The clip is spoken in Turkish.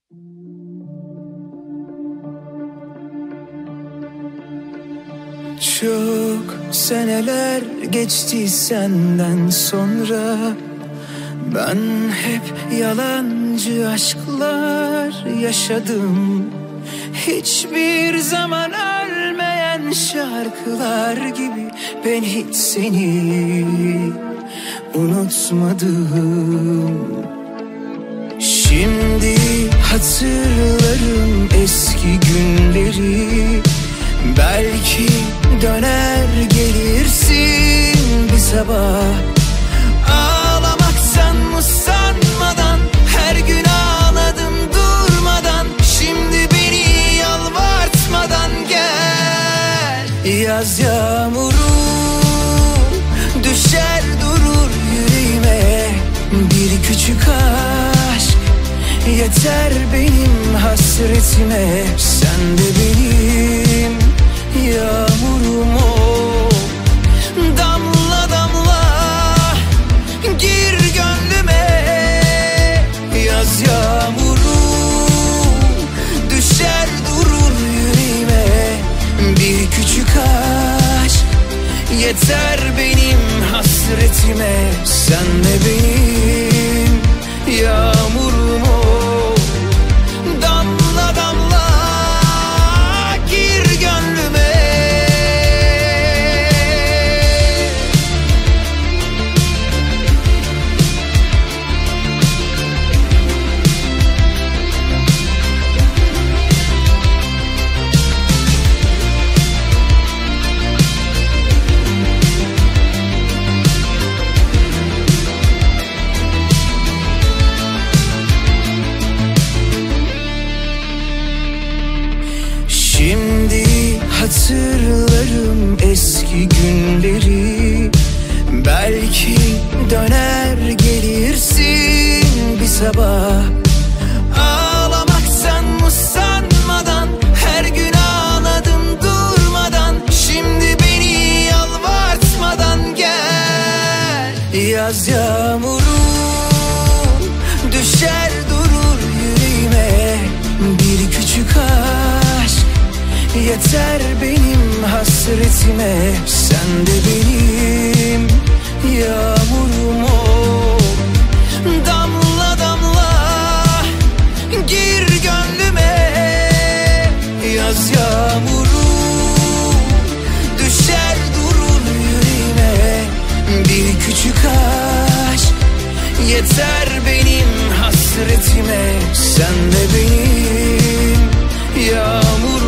Çok seneler geçti senden sonra, ben hep yalancı aşklar yaşadım. Hiçbir zaman ölmeyen şarkılar gibi ben hiç seni unutmadım. Şimdi hatırlarım eski günleri. Belki döner gelirsin bir sabah, ağlamaktan usanmadan. Her gün ağladım durmadan, şimdi beni yalvartmadan gel. Yaz yağmuru düşer durur yüreğime, bir küçük aşk yeter benim hasretime. Sen de benim yağmurum ol, damla damla gir gönlüme. Yaz yağmuru düşer durur yüreğime, bir küçük aşk yeter benim hasretime. Sen de benim yağmurum ol, damla damla gir gönlüme. Şimdi hatırlarım eski günleri. Belki döner gelirsin bir sabah, ağlamaktan usanmadan. Her gün ağladım durmadan, şimdi beni yalvartmadan gel. Yaz yağmuru düşer durur yüreğime, bir küçük aşk yeter benim hasretime. Sen de benim yağmurum ol, damla damla gir gönlüme. Yaz yağmuru düşer durur yüreğime, bir küçük aşk yeter benim hasretime. Sen de benim yağmurum